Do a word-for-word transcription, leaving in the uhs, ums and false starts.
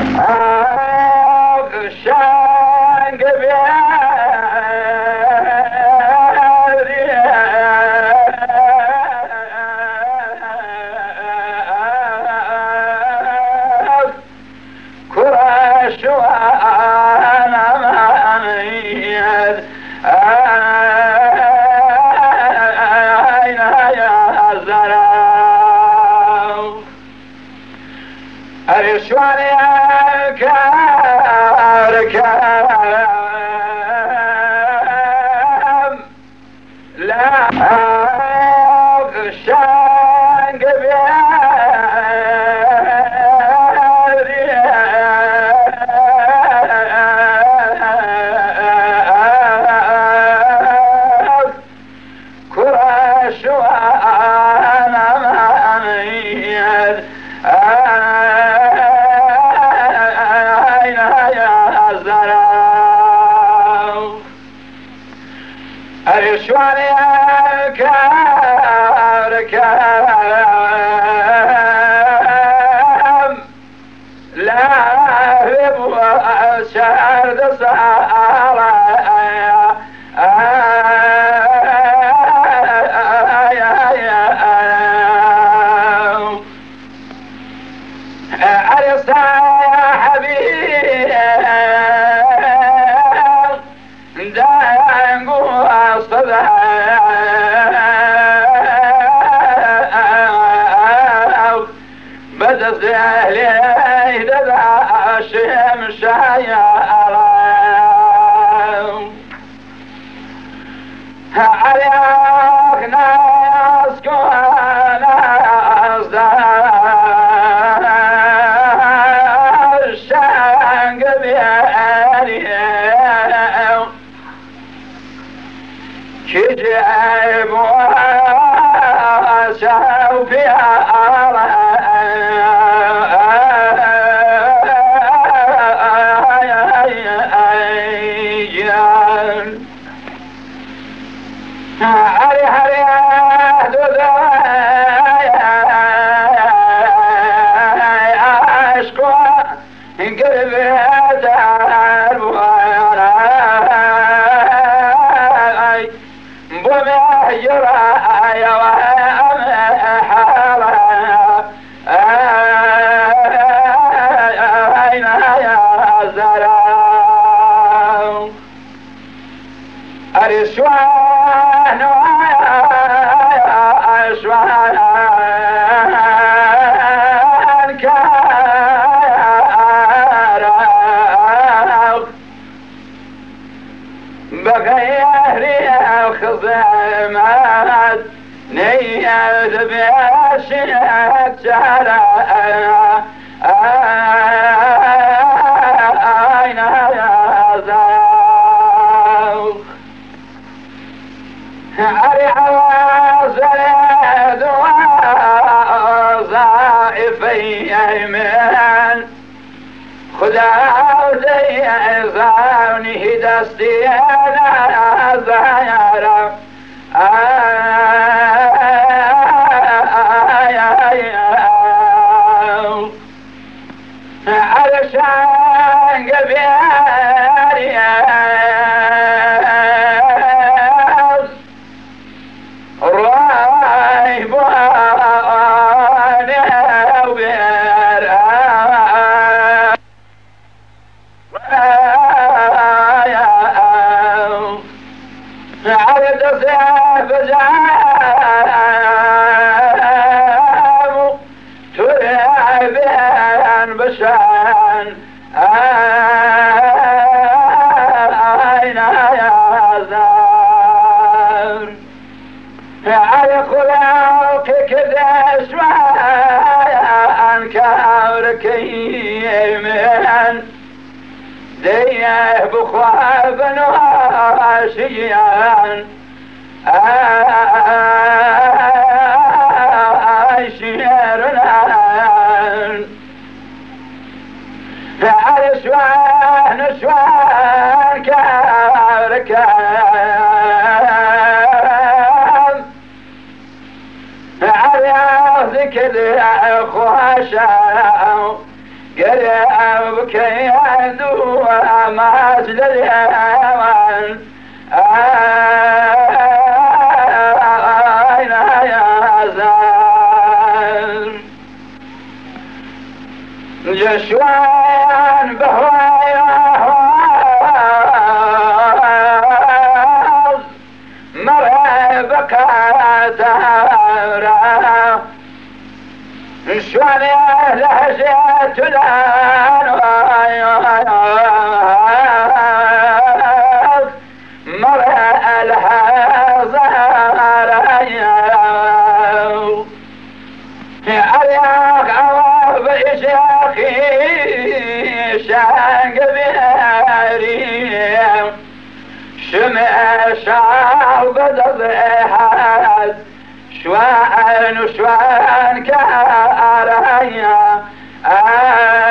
شنگ كرش وانا مانيد اين يا زرع ارشوان يا كاركام لا شنگ كرش وانا مانيد ارشوان يا كاركام لا يبغى شارد سارة أرسى يا حبيب دانقو أصدها بدت أهلي ددا الشمس يا عليك ناس كون أصدها الشنق بياني كجيب واسعو فيها هري هري اشكو قلبي دار بمهجرة يا حالة أين يا زرع أرشوان أشوان كارا بغير الخزامات نيت بأشياء ترى أين يا زوج أري عوازل وظائفي يمين خدا زي عظامني دستي أنا زيارة علشان قبيل رايب وانا وبير عدد الزعف زعام ترعبان بشان أين يا زار على خلاقك ذا شوان كاركي من ديه بخواب نواشيان عشيرنا على شوان شوان كاركان على ذكر خواشا قريب وكي عدو مجد اليمن أين يزال جشوان بهوايا مرحبك تهرى شوان لهجت الأنوار مرح الهزار أرياك عواب إشاقي شانق بهاري شمع شعب ضبحات شوان وشوان كاريا